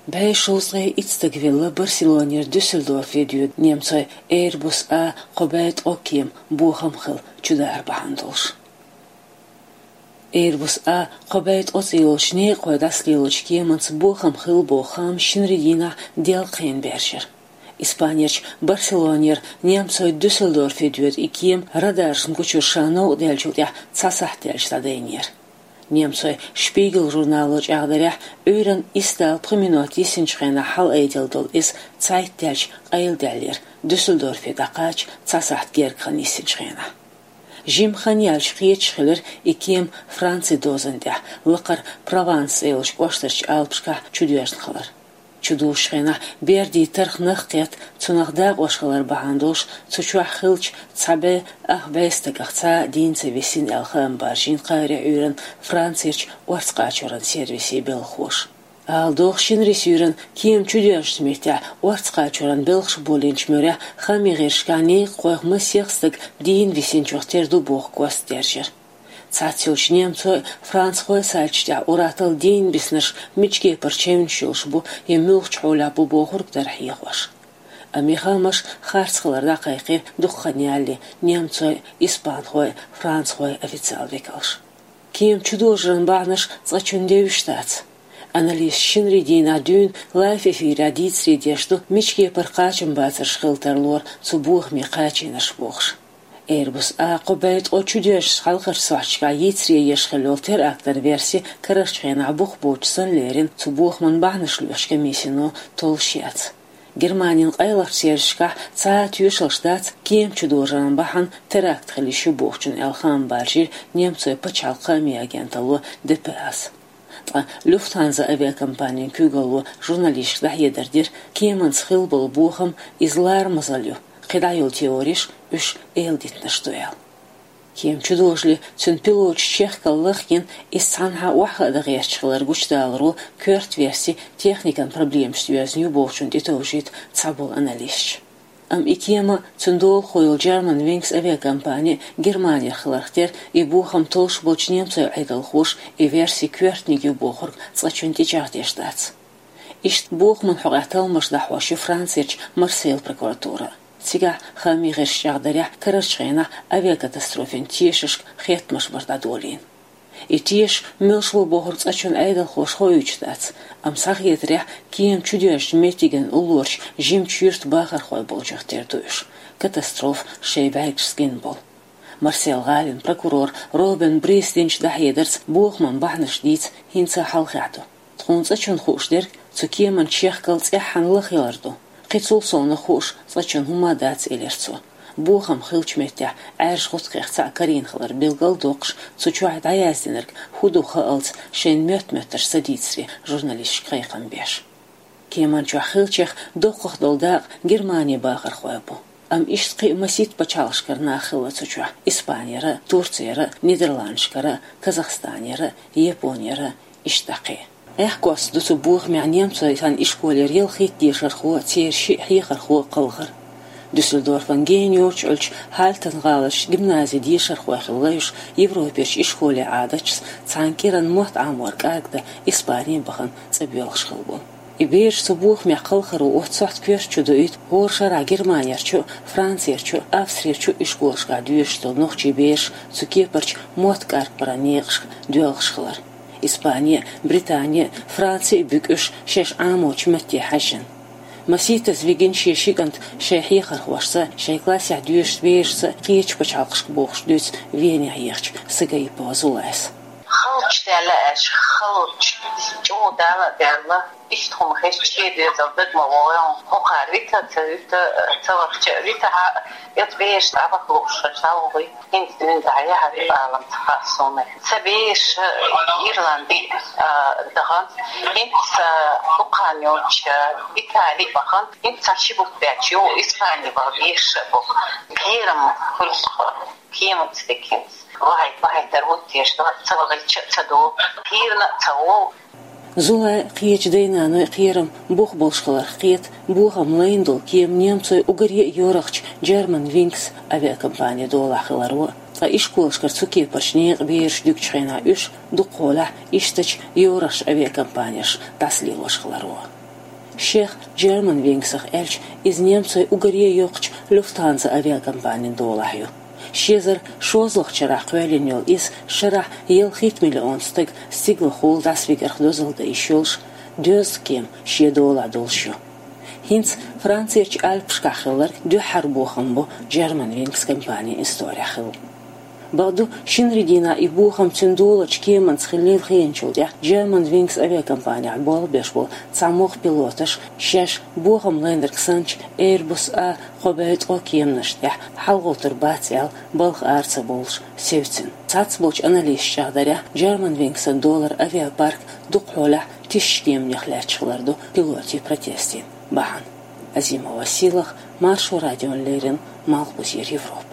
Бэйшоусгай ицтагвилла Барселонер Düsseldorf'e diyor немцой Airbus A qobait okim buhamxil чудар бахандолш. Airbus A qobait otsilochne qoydaslilочки манц buhamxil buham шинридина дел qeynberşer. İspanyaç Barcelonер немцой Düsseldorf'e diyor ikim radarşın kuçurşanov delçutya tsasahtelştadeyner. Немцой Spiegel журналыч ағдарях өйрін истал пғыминуат есіншіғена хал әйділділ іс цайттелч айылдәлер Düsseldorf'е дақач цасахт геркхан есіншіғена. Жимхан ялч қиетшхілер икем Франци дозында лықыр Прованс эйлш қоштырч алпшқа чудуяшн қалар. Чудушхена берди тырхнах кет цунахдаг ошхалар бахандош цучуах хилч цабе ахбестагахца динце весин алхам баржин қайре үйрен Францирч уарцқачуран сервиси белхош. Алдох шинрис үйрен кием чудуяш смертя уарцқачуран белхш болинч мөря хамигершкани қойхмы сехстык дин весин чохтерду бог костержер. Цацилч немцой Францхой сальчтя уратал дин биснеш мичке парчевншилш бу емилч хула бу бохурк дархиғваш. Амихамаш харцхларда қайқи духханяли немцой Испанхой Францхой официал векалш. Кем чудожран бахнаш цачундевиштац. Анализ шинридина дюн лайф эфира дицридешту мичке парқачым бацар шхилтарлор цубух миқачинаш бохш. Airbus A qobait o чудеш халқыр сачка йицри ешхелолтер актер верси карашчена бух бочсан лерин цубухман бахнышлёшка мисино толшяц. Германин қайлар сершка цаат юшалштац кем чудожан бахан теракт хлишу бухчун элхан баржир немцой пачалқами агенталу ДПС. Lufthansa авиакомпания күгалу журналистла едердир кеман схил был бухам излар мазалю. Қидайыл теориш үш элдитна штуял. Кем чудожли цун пилоч чехкаллахкин из санха уахада герчхлар гучдалру кёрт верси техникан проблем штуязню бовчун дитовжит цабул анализч. Икема цундол хойл German Wings авиакомпания Германия хлархтер и бухам толш боч немцой айдалхош и верси кёртниги бохург цачунти чахдештац. Ишт бухман хугатал машдахваши Францирч Марсел прокуратура. Сега хамигеш шагдаря карашчена авиакатастрофен тиешш хетмаш бардадолин. И тиеш милшву бохурц ачун айдал хош хоючтац. Амсах етря кием чудеш метиген улурч жим чюрт бахар хой болчахтердуш. Катастроф шейбайкшскин бол. Марсел Галин, прокурор Робин Бристинч дахедерц бухман бахнаш диц хинца халхату. Тхунц ачун хоштер цукиеман чехкалц яхан лахиларду. Қицул соны хош, зачон хумадац элерцо. Бухам хилчметя, әрш хостқиқца каринхлар билгал доқш, цучуайд аязденерг, худуха алц, шен мёт-мётташ садицри, журналист қайқан беш. Кеман чуа хилчех доқох долдақ Германия бақар хуайбу. Иштқи масит пачалшкар нахила цучуа Испанияра, Турцияра, Нидерландшкара, Казахстанияра, Японияра, иштақи. Эхкос дусу бух мя немцой сан ишколер ел хит дешер хо церши хихар хо қалғыр. Düsseldorf'an geniyorç ölç haltan galış gimnaziya dişer xo xillayış Европеш ишколе адачс цанкиран мот амор кагда Испания бахан цабелш xilbol. Ибеш субух мя қалғыру отсахт кёш чудуит горшара Германиярчу, Франциярчу, Австриярчу ишколшка дүйештол нохчи беш цукепарч мот карпара неғш дүйелшхлар. Испания, Британия, Франция бюкш шеш амоч мати хашин. Масита звигин шешигант шехихар хвашса, шейклася дюш вешса, кич пачалкш бохш дюс веня ехч, сыгай позулайс. Халч дәләш, халч, чу дәлә, иштхум хешче дезалдык мавоян, хохарита цавита цавакча, рита يتبيش تعبك وشالوي انت من دعيا هذه العالم تخاصونه سبيش إيرلندي دهان انت أوكرانيوش إيطالي بخان انت شبك بيتشو إسباني بغيش بخ كيرم كل كيم تستكين واحد دروتيش تبغى تشدو كيرنا تسوو Зула қиеч дейнаны қиерім бұқ болшқылар қиет бұға млайындыл кием немцой угаре yoraqch German Wings авиакомпания долақылару. Қа ишколшқар цуке паршнеғ бейірш дүкчғена үш дуқола иштач yoraqch авиакомпанияш таслилошқылару. Шех German Wings'ах эльч из немцой угорье ёкч Lufthansa авиакомпаниян долахью. Шезер шозлах чарах квелинёл из шарах елхит миллионстык стигла хул дасвигарх дозылда ишёлш дөз кем шедола долшу. Хинц Францияч альпшкахылар дö харбухам бо German Wings компания историяхыл. Баду шинридина и бухам цендулач кеман схилил хенчулдя German Wings авиакомпания бол бешбол цамох пилоташ шеш бухам лендерксанч Airbus а хобет о кемнаштя халготер бацял балх арца болш севцин. Цацболч анализ шагдаря German Wings $1 авиапарк духола тишкем нехлячхларду пилоти протестин. Бахан Азимова силах маршу радион лерин Малбузир Европа.